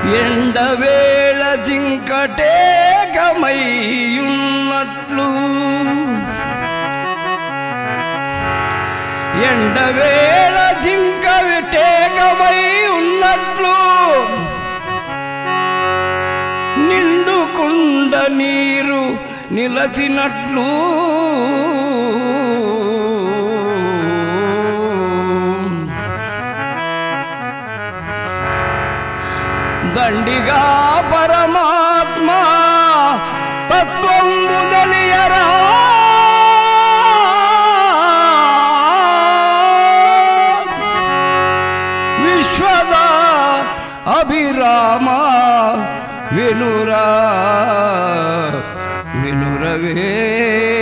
ఎండవేళ జింకటేకమయ్యున్నట్లు ఎండవేళ జింక విటేకమై ఉన్నట్లు నిండుకుండ నీరు నిలచినట్లు దండిగా పరమాత్మ తత్వం ముదలియరా విశ్వద అభిరామ వినురా వినురవే